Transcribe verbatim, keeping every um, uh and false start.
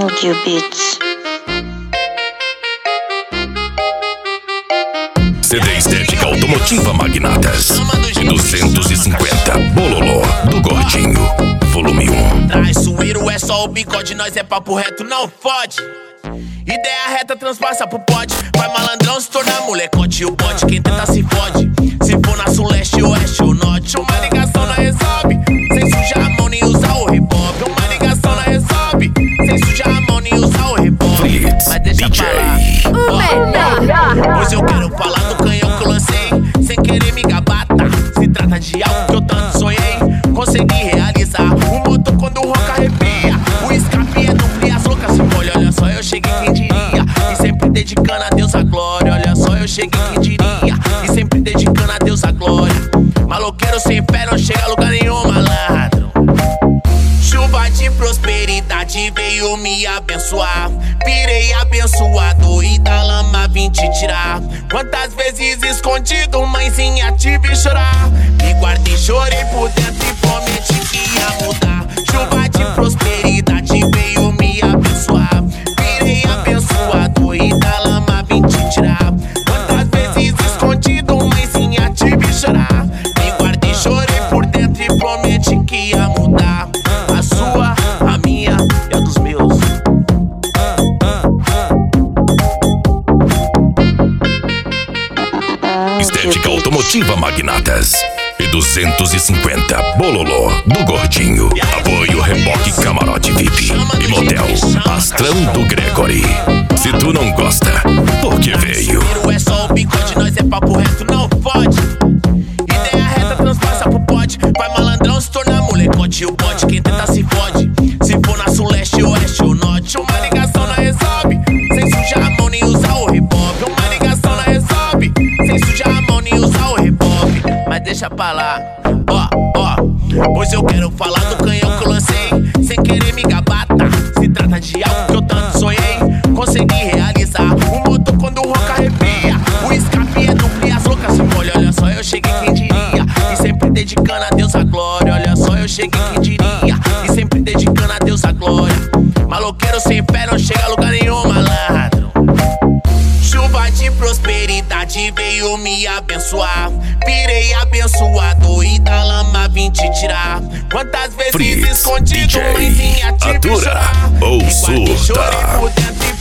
Audio Beats. C D Estética Automotiva Magnatas de duzentos e cinquenta, Bololô do Gordinho, volume um. Traiçoeiro é só o bigode, nós é papo reto, não fode. Ideia reta transpassa pro pote. Vai malandrão se tornar molecote. E o pote, quem tenta se fode. Se for na sul, leste, oeste ou norte, uma ligação não resolve sem sujar a mão nem usar o reboque. Uma ligação não resolve sem sujar a mão nem usar o reboque. Mas deixa D J falar. Pois eu quero falar do canhão que eu lancei sem querer me gabar, tá? Se trata de algo que eu tanto sonhei, consegui realizar. O motor quando ronca arrepia, o escape é duplo e as loucas se molham. Olha só, eu cheguei quem diria, e sempre dedicando a Deus a glória. Olha só, eu cheguei quem diria, e sempre dedicando a Deus a glória. Maloqueiro sem fé não chega a lugar nenhum, malandro. Chuva de prosperidade veio me abençoar. Virei abençoado e da lama vim te tirar. Quantas vezes escondido, mãezinha, te vi chorar. Me guardei, chorei por dentro e prometi que ia mudar. Chuva de prosperidade veio me abençoar. Virei abençoado e da lama vim te tirar. Quantas vezes escondido, mãezinha, te vi chorar. Me guardei, chorei por dentro e prometi que ia mudar. A sua, a minha e a dos meus. Estética Automotiva Magnatas e duzentos e cinquenta, Bololô do Gordinho. Apoio Reboque Camarote V I P e Motel Astrão do Gregory. Se tu não gosta, por que veio? É só o bigode, nós é papo reto, não fode. Ideia reta transpassa pro pote. Vai malandrão se tornar molecote. E o pote, quem tenta se fode. Se for na sul, leste, oeste ou norte, uma ligação não resolve sem sujar a mão nem usar o reboque. Uma ligação não resolve sem sujar a mão nem usar o reboque. Mas deixa pra lá, ó, ó. Pois eu quero falar do canhão que eu lancei sem querer me gabar, tá? Se trata de algo que eu tanto sonhei, consegui realizar. O motor quando ronca arrepia, o escape é duplo e as loucas se molham. Olha só, eu cheguei quem diria, e sempre dedicando a Deus a glória. Olha só, eu cheguei quem diria, e sempre dedicando a Deus a glória. Maloqueiro sem fé não chega a lugar nenhum, malandro. Chuva de prosperidade veio me abençoar. Virei abençoado e da lama vim te tirar. Quantas vezes Fritz, escondido, D J, mãezinha, te vi atura chorar. ou Me guardei, surta. chorei por dentro